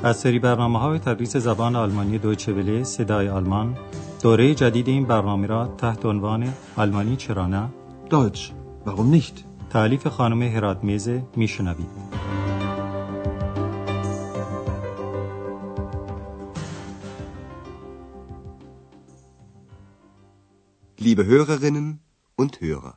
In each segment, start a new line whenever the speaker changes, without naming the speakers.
از سری برنامه‌های تدریس زبان آلمانی دویچه وله صدای آلمان، دوره جدید این برنامه را تحت عنوان آلمانی چرا نه؟
Deutsch, warum nicht?
تألیف خانم هراتمیز میشنوید.
Liebe Hörerinnen und Hörer.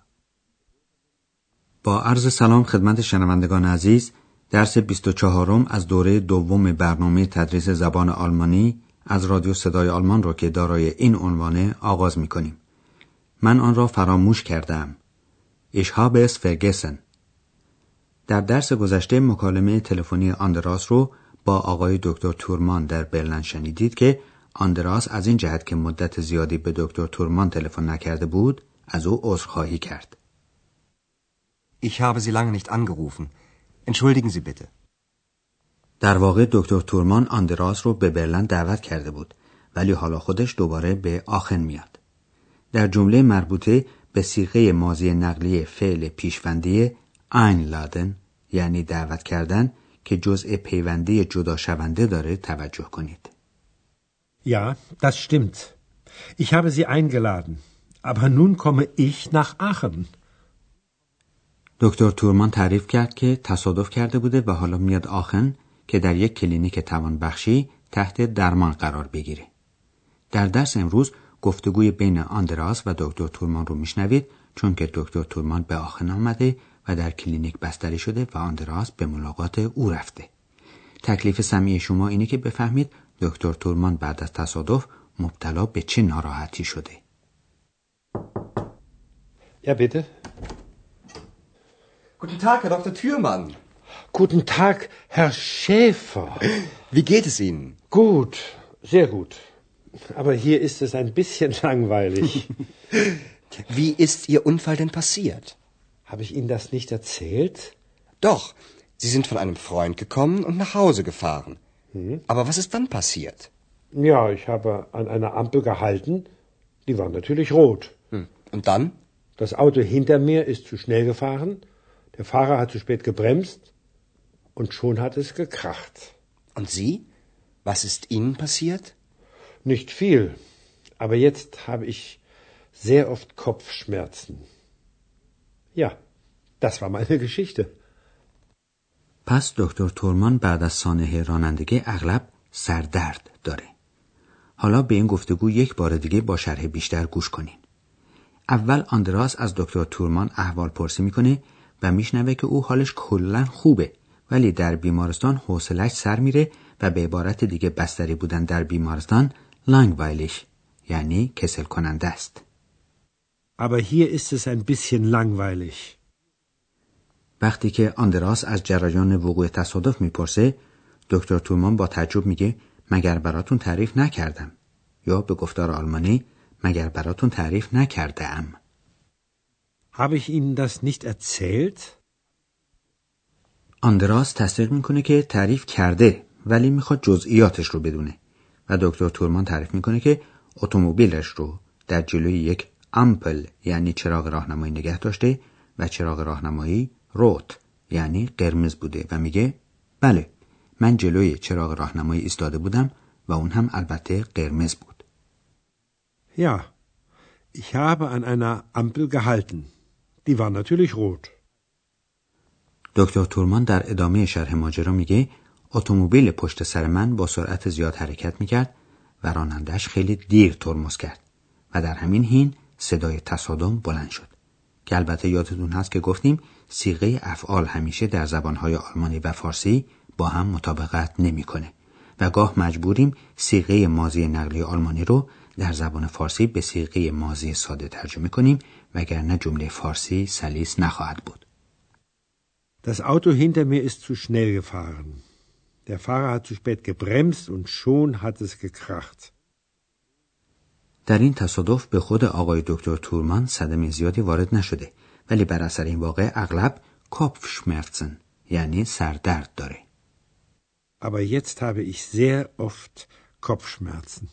با عرض سلام خدمت شنوندگان عزیز، درس 24 از دوره دوم برنامه تدریس زبان آلمانی از رادیو صدای آلمان را که دارای این عنوان آغاز می کنیم. من آن را فراموش کردم. Ich habe es vergessen. در درس گذشته مکالمه تلفنی آندراس رو با آقای دکتر تورمان در برلن شنیدید که آندراس از این جهت که مدت زیادی به دکتر تورمان تلفن نکرده بود از او عذرخواهی کرد.
Ich habe Sie lange nicht angerufen. Entschuldigen Sie bitte.
در واقع دکتر تورمان آندراس رو به برلن دعوت کرده بود، ولی حالا خودش دوباره به آخن میاد. در جمله مربوطه به صیغه ماضی نقلی فعل پیشوندی einladen یعنی دعوت کردن که جزء پیوندی جدا شونده داره توجه کنید.
Ja, das stimmt. Ich habe Sie eingeladen. Aber nun komme ich nach Aachen.
دکتر تورمان تعریف کرد که تصادف کرده بوده و حالا میاد آخن که در یک کلینیک توانبخشی تحت درمان قرار بگیره. در درس امروز گفتگوی بین آندراس و دکتر تورمان رو میشنوید، چون که دکتر تورمان به آخن آمده و در کلینیک بستری شده و آندراس به ملاقات او رفته. تکلیف سمیع شما اینه که بفهمید دکتر تورمان بعد از تصادف مبتلا به چه ناراحتی شده.
Ja, bitte.
Guten Tag, Herr Dr. Thürmann.
Guten Tag, Herr Schäfer.
Wie geht es Ihnen?
Gut, sehr gut. Aber hier ist es ein bisschen langweilig.
Wie ist Ihr Unfall denn passiert?
Habe ich Ihnen das nicht erzählt?
Doch, Sie sind von einem Freund gekommen und nach Hause gefahren. Aber was ist dann passiert?
Ja, ich habe an einer Ampel gehalten. Die war natürlich rot.
Und dann?
Das Auto hinter mir ist zu schnell gefahren. Der Fahrer hat zu spät gebremst. Und schon hat es gekracht.
Und Sie? Was ist Ihnen passiert?
Nicht viel. Aber jetzt habe ich sehr oft Kopfschmerzen. Ja, das war meine Geschichte.
پس دکتر تورمان بعد از سانحه رانندگی اغلب سردرد داره. حالا به این گفتگو یک بار دیگه با شرح بیشتر گوش کنین. اول آندراس از دکتر تورمان احوال پرسی میکنه و میشنوه که او حالش کلاً خوبه، ولی در بیمارستان حوصله‌اش سر میره و به عبارت دیگه بستری بودن در بیمارستان langweilig یعنی کسل کننده است.
Aber hier ist es ein bisschen langweilig.
وقتی که آندراس از جریان وقوع تصادف میپرسه، دکتر تورمان با تعجب میگه مگر براتون تعریف نکردم؟ یا به گفتار آلمانی مگر براتون تعریف نکردم؟
Habe ich Ihnen das nicht erzählt?
آندراس تصدیق میکنه که تعریف کرده، ولی میخواد جزئیاتش رو بدونه و دکتر تورمان تعریف میکنه که اتومبیلش رو در جلوی یک آمپل یعنی چراغ راهنمایی نگه داشته و چراغ راهنمایی روت یعنی قرمز بوده و میگه بله من جلوی چراغ راهنمایی ایستاده بودم و اون هم البته قرمز بود.
Ja, ich habe an einer Ampel gehalten. Die war natürlich rot.
دکتر تورمان در ادامه شرح ماجرا میگه اتومبیل پشت سر من با سرعت زیاد حرکت میکرد و رانندش خیلی دیر ترمز کرد و در همین حین صدای تصادم بلند شد که البته یادتون هست که گفتیم صیغه افعال همیشه در زبانهای آلمانی و فارسی با هم مطابقت نمیکنه و گاه مجبوریم صیغه ماضی نقلی آلمانی رو در زبان فارسی به صیغه ماضی ساده ترجمه کنیم وگرنه جمله فارسی سلیس نخواهد بود.
Das Auto hinter mir ist zu schnell gefahren. Der Fahrer hat zu spät gebremst und schon hat es gekracht.
در این تصادف به خود آقای دکتر تورمان صدمه زیادی وارد نشده، ولی بر اثر این واقعه اغلب Kopfschmerzen یعنی سردرد داره.
Aber jetzt habe ich sehr oft Kopfschmerzen.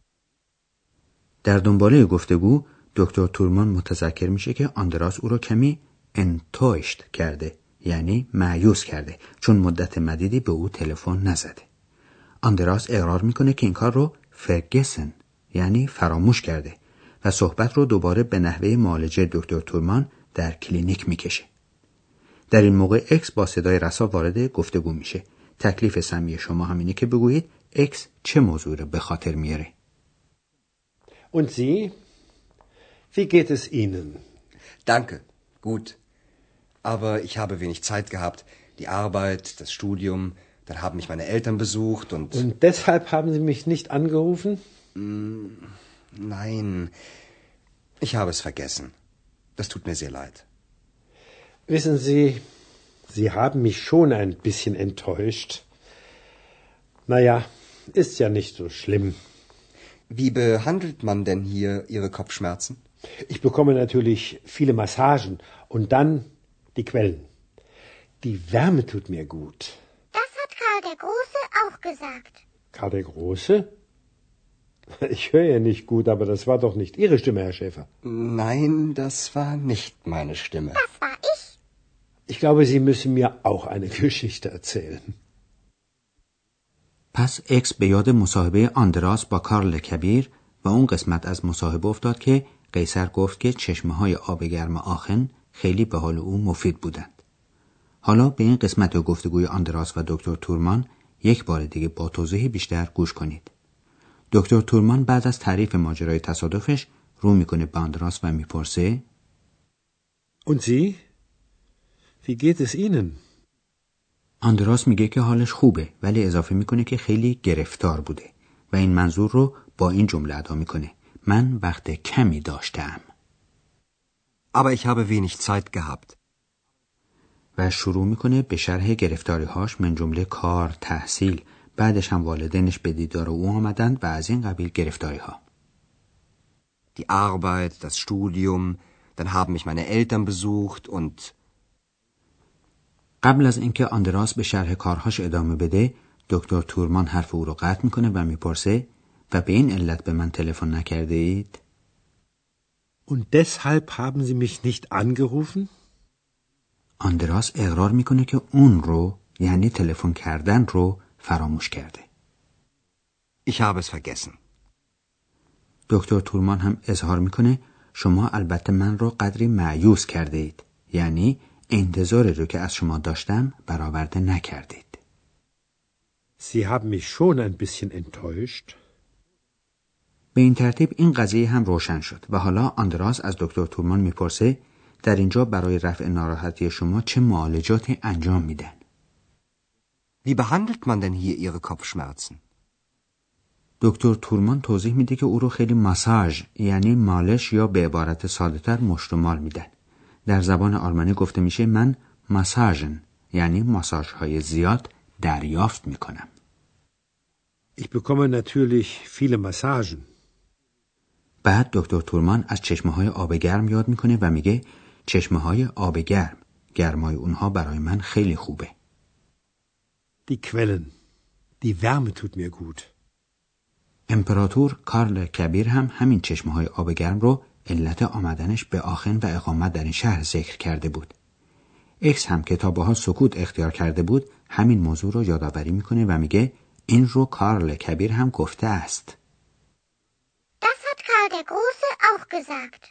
در دنباله گفتگو دکتر تورمان متذکر میشه که آندراس او را کمی enttäuscht کرده یعنی مایوس کرده چون مدت مدیدی به او تلفن نزده. آندراس اقرار میکنه که این کار رو فرگسن یعنی فراموش کرده و صحبت رو دوباره به نحوه معالجه دکتر تورمان در کلینیک میکشه. در این موقع اکس با صدای رسا وارد گفتگو میشه. تکلیف سمی شما همینه که بگویید اکس چه موضوعی رو به خاطر میاره.
Und Sie? Wie geht es Ihnen?
Danke, gut. Aber ich habe wenig Zeit gehabt. Die Arbeit, das Studium, dann haben mich meine Eltern besucht und...
Und deshalb haben Sie mich nicht angerufen?
Nein, ich habe es vergessen. Das tut mir sehr leid.
Wissen Sie, Sie haben mich schon ein bisschen enttäuscht. Naja, ist ja nicht so schlimm.
Wie behandelt man denn hier Ihre Kopfschmerzen?
Ich bekomme natürlich viele Massagen und dann die Quellen. Die Wärme tut mir gut.
Das hat Karl der Große auch gesagt.
Karl der Große? Ich höre ja nicht gut, aber das war doch nicht Ihre Stimme, Herr Schäfer.
Nein, das war nicht meine Stimme.
Das war ich.
Ich glaube, Sie müssen mir auch eine Geschichte erzählen.
پس اکس به یاد مصاحبه آندراس با کارل کبیر و اون قسمت از مصاحبه افتاد که قیصر گفت که چشمه‌های آب گرم آخن خیلی به حال او مفید بودند. حالا به این قسمت گفتگوی آندراس و دکتر تورمان یک بار دیگه با توضیح بیشتر گوش کنید. دکتر تورمان بعد از تعریف ماجرای تصادفش رو میکنه به آندراس و میپرسه
Und Sie? Wie geht es Ihnen?
آندراس میگه که حالش خوبه ولی اضافه میکنه که خیلی گرفتار بوده و این منظور رو با این جمله ادا میکنه: من وقت کمی داشتم.
Aber ich habe wenig Zeit gehabt.
و شروع میکنه به شرح گرفتاری‌هاش من جمله کار، تحصیل، بعدش هم والدینش به دیدار او آمدند و از این قبیل گرفتاری‌ها.
Die Arbeit, das Studium, dann haben mich meine Eltern besucht und...
قبل از اینکه آندراس به شرح کارهاش ادامه بده، دکتر تورمان حرف او رو قطع میکنه و میپرسه و به این علت به من تلفن نکرده اید؟
Und deshalb haben Sie mich nicht angerufen?
آندراس اقرار میکنه که اون رو یعنی تلفن کردن رو فراموش کرده.
Ich habe es vergessen.
دکتر تورمان هم اظهار میکنه شما البته من رو قدری مایوس کرده اید، یعنی انتظاری رو که از شما داشتم برآورده نکردید.
Sie haben mich schon ein bisschen enttäuscht.
به این ترتیب این قضیه هم روشن شد و حالا آندراس از دکتر تورمان میپرسه در اینجا برای رفع ناراحتی شما چه معالجاتی انجام میدن؟
Wie behandelt man denn hier Ihre Kopfschmerzen?
دکتر تورمان توضیح میده که او رو خیلی ماساژ یعنی مالش یا به عبارت ساده‌تر مشت و مال میدن. در زبان آلمانی گفته میشه من ماساژن یعنی ماساژهای زیاد دریافت میکنم.
Ich bekomme natürlich viele Massagen.
بعد دکتر تورمان از چشمه‌های آب گرم یاد میکنه و میگه چشمه‌های آب گرم، گرمای اونها برای من خیلی خوبه.
Die Quellen. Die Wärme tut mir gut.
امپراتور کارل کبیر هم همین چشمه‌های آب گرم رو علت آمدنش به آخن و اقامت در این شهر ذکر کرده بود. اکس هم که تا بها سکوت اختیار کرده بود همین موضوع رو یادآوری میکنه و میگه این رو کارل کبیر هم گفته است.
Das hat Karl der Große auch gesagt.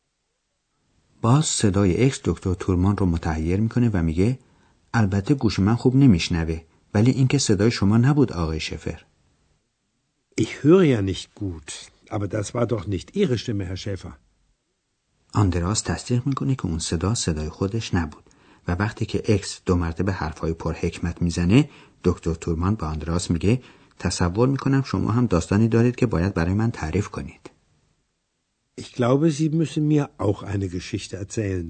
باز صدای اکس دکتر تورمان رو متحیر میکنه و میگه البته گوش من خوب نمیشنوه ولی این که صدای شما نبود آقای شفر.
Ich höre ja nicht gut, aber das war doch nicht Ihre Stimme, Herr Schäfer.
آندراس تصدیق میکنه که اون صدای خودش نبود و وقتی که اکس 2 مرتبه حرفای پر حکمت میزنه دکتر تورمان به آندراس میگه تصور میکنم شما هم داستانی دارید که باید برای من تعریف کنید.
Ich glaube, Sie müssen mir auch eine Geschichte erzählen.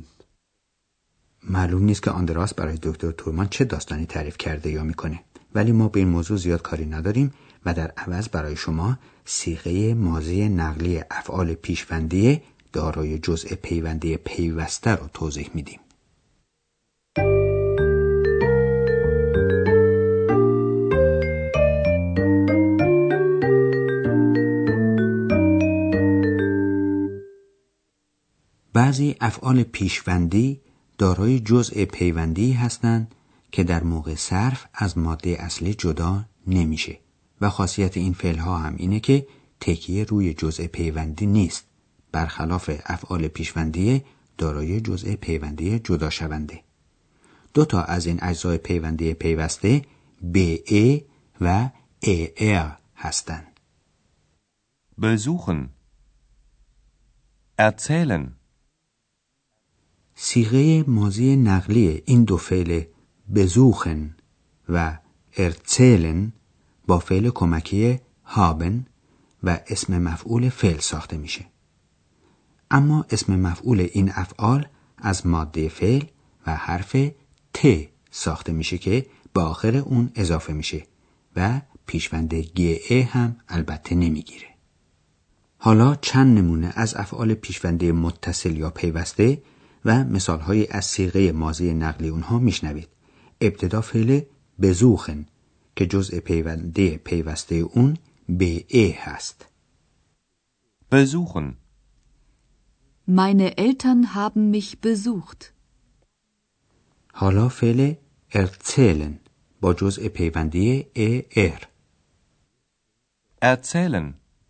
معلوم نیست که آندراس برای دکتر تورمان چه داستانی تعریف کرده یا میکنه ولی ما به این موضوع زیاد کاری نداریم و در عوض برای شما صیغه ماضی نقلی افعال پیشوندی دارای جزء پیوندی پیوسته رو توضیح میدیم. بعضی افعال پیشوندی دارای جزء پیوندی هستند که در موقع صرف از ماده اصلی جدا نمیشه و خاصیت این فعل‌ها هم اینه که تکیه روی جزء پیوندی نیست، برخلاف افعال پیشوندی دارای جزء پیوندی جدا شونده. دو تا از این اجزای پیوندی پیوسته به و er هستند.
besuchen erzählen.
صیغه ماضی نقلی این دو فعل besuchen و erzählen با فعل کمکی haben و اسم مفعول فعل ساخته میشه. اما اسم مفعول این افعال از ماده فعل و حرف ت ساخته میشه که به آخر اون اضافه میشه و پیشوند گه هم البته نمیگیره. حالا چند نمونه از افعال پیشونده متصل یا پیوسته و مثالهای از صیغه ماضی نقلی اونها میشنوید. ابتدا فعل besuchen که جزء پیونده پیوسته اون به هست.
besuchen.
Meine Eltern haben mich besucht.
حالا فعل erzählen با جزء پیوندی er.
erzählen.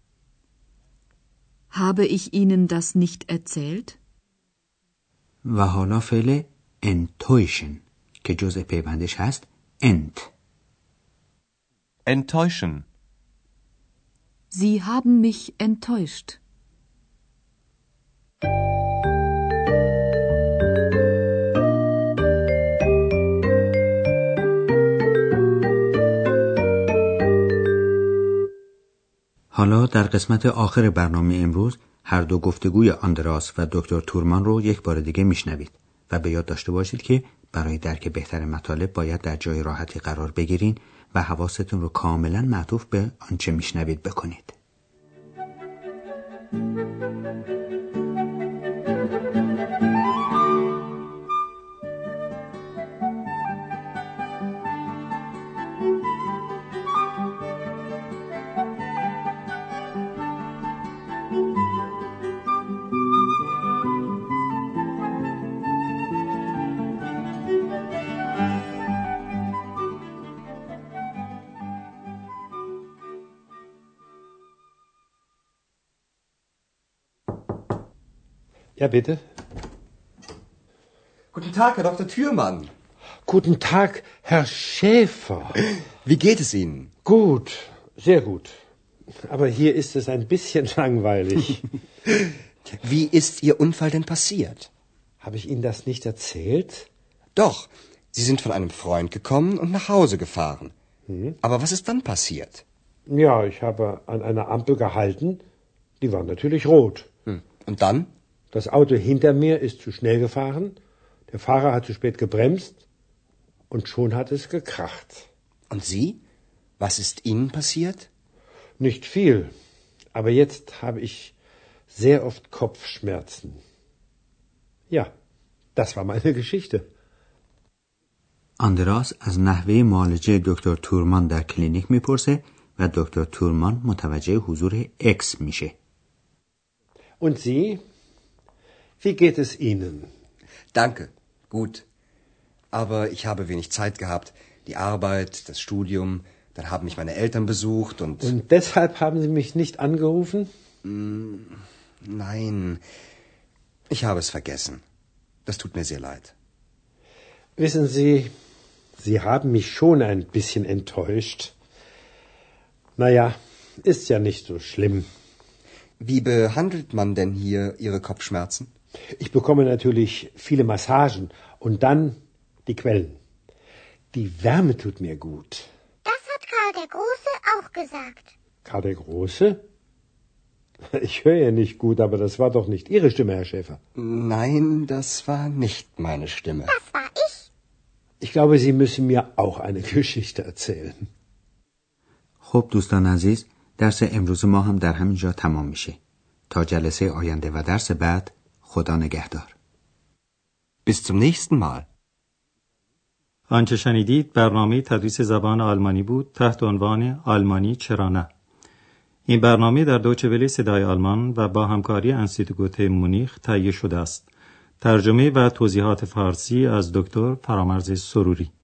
Habe ich Ihnen das nicht erzählt?
و حالا فعل enttäuschen که جزء پیوندش هست
enttäuschen.
Sie haben mich enttäuscht.
حالا در قسمت آخر برنامه امروز هر دو گفتگوی آندراس و دکتر تورمان رو یک بار دیگه میشنوید و به یاد داشته باشید که برای درک بهتر مطالب باید در جای راحتی قرار بگیرین و حواستون رو کاملا معطوف به آنچه میشنوید بکنید.
Ja, bitte.
Guten Tag, Herr Dr. Thürmann.
Guten Tag, Herr Schäfer.
Wie geht es Ihnen?
Gut, sehr gut. Aber hier ist es ein bisschen langweilig.
Wie ist Ihr Unfall denn passiert?
Habe ich Ihnen das nicht erzählt?
Doch, Sie sind von einem Freund gekommen und nach Hause gefahren. Aber was ist dann passiert?
Ja, ich habe an einer Ampel gehalten. Die war natürlich rot.
Und dann?
Das Auto hinter mir ist zu schnell gefahren. Der Fahrer hat zu spät gebremst. Und schon hat es gekracht.
Und Sie? Was ist Ihnen passiert?
Nicht viel. Aber jetzt habe ich sehr oft Kopfschmerzen. Ja, das war meine Geschichte.
آندراس از نحوه معالجه دکتر تورمان در کلینیک میپرسه و دکتر تورمان متوجه حضور اکس میشه.
Und Sie? Wie geht es Ihnen?
Danke, gut. Aber ich habe wenig Zeit gehabt. Die Arbeit, das Studium, dann haben mich meine Eltern besucht und...
Und deshalb haben Sie mich nicht angerufen?
Nein, ich habe es vergessen. Das tut mir sehr leid.
Wissen Sie, Sie haben mich schon ein bisschen enttäuscht. Naja, ist ja nicht so schlimm.
Wie behandelt man denn hier Ihre Kopfschmerzen?
Ich bekomme natürlich viele Massagen und dann die Quellen. Die Wärme tut mir gut.
Das hat Karl der Große auch gesagt.
Karl der Große? Ich höre ja nicht gut, aber das war doch nicht Ihre Stimme, Herr Schäfer.
Nein, das war nicht meine Stimme.
Das war ich.
Ich glaube, Sie müssen mir auch eine Geschichte erzählen.
خب دوستان عزیز، درس امروز ما هم در همین جا تمام میشه. تا جلسه آینده و درس بعد، خدا نگهدار.
Bis zum nächsten Mal.
آنچه شنیدید برنامه تدریس زبان آلمانی بود تحت عنوان آلمانی چرا نه. این برنامه در دویچه وله صدای آلمان و با همکاری انستیتوت گوته مونیخ تهیه شده است. ترجمه و توضیحات فارسی از دکتر فرامرز سروری.